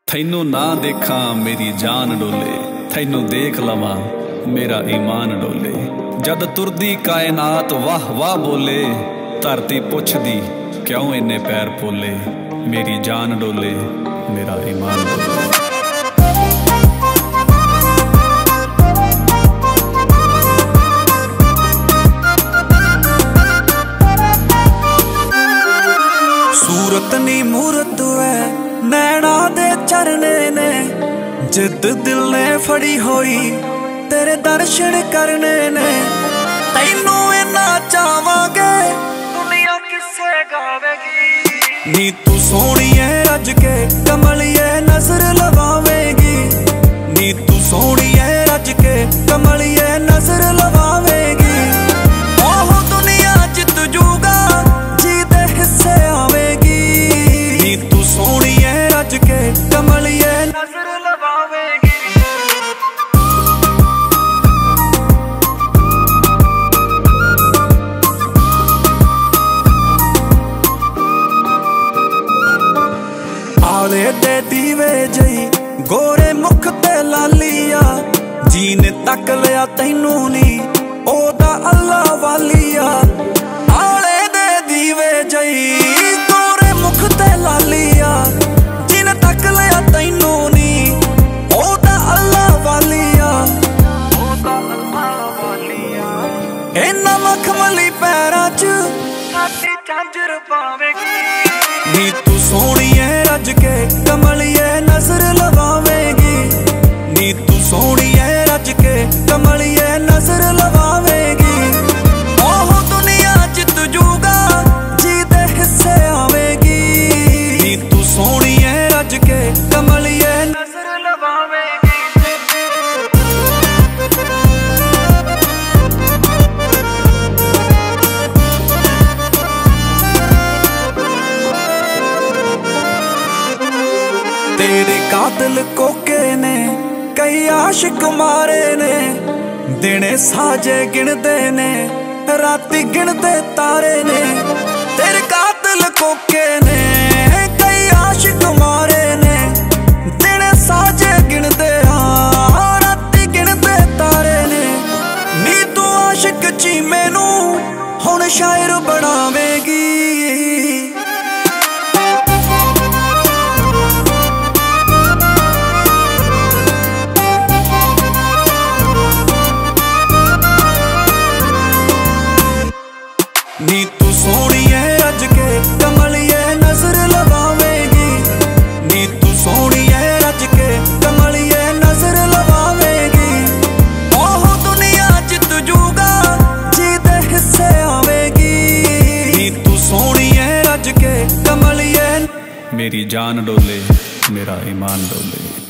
थैनू ना देखा मेरी जान डोले, थैनू देख लवा मेरा ईमान डोले। जद तुरदी कायनात वाह वाह बोले, धरती पुछदी क्यों इन्ने पैर पोले। मेरी जान डोले मेरा ईमान डोले। सूरत नी मूरत है नैना दे चरने ने, जिद दिल ने फड़ी होई तेरे दर्शन करने ने। तैनू इन्ना चावांगे दुनिया किसे गावेगी। नी तू सोहनी है रज के कमलिए नजर लवावेगी। नी तू सोहनी है रज के कमलिए नजर लवावेगी। ओह दुनिया जित जूगा जी दे हिस्से आवेगी। नी तू सोहनी है रज के कमलिए नजर लवावेगी। आले दे दीवे जई गोरे मुख ते लालिया, जीन तक लिया तैनू नी ओदा अल्लाह वालिया। आले दे दीवे जई गोरे मुख ते लालिया, जीन तक लिया तैनू नी ओदा अल्लाह वालिया। इन्ना मखमली पैरां च साडी झांझर पावेगी। नी तू सोहनी है रज के कमलिए नजर लवावेगी। नी तू सोहनी है रज के कमलिए नजर लवावेगी। ओह दुनिया जित जूगा जी दे हिस्से आवेगी। नी तू सोहनी है रज के कमलिए नजर लवावेगी। तेरे कातिल कोके ने कई आशिक मारे ने, दिने साजे गिनदे ने राती गिनदे तारे ने। तेरे कातिल कोके ने कई आशिक मारे ने, दिने साजे गिनदे राती गिनदे तारे ने। नी तू आशिक चीमे नू हुण शायर बनावेगी। नी तू सोहनी है रज के कमलिए नजर लवावेगी। नी तू सोहनी है रज के कमलिए नजर लवावेगी। ओह दुनिया जित जूगा जी दे हिस्से आवेगी। नी तू सोहनी है रज के कमलिए। मेरी जान डोले मेरा ईमान डोले।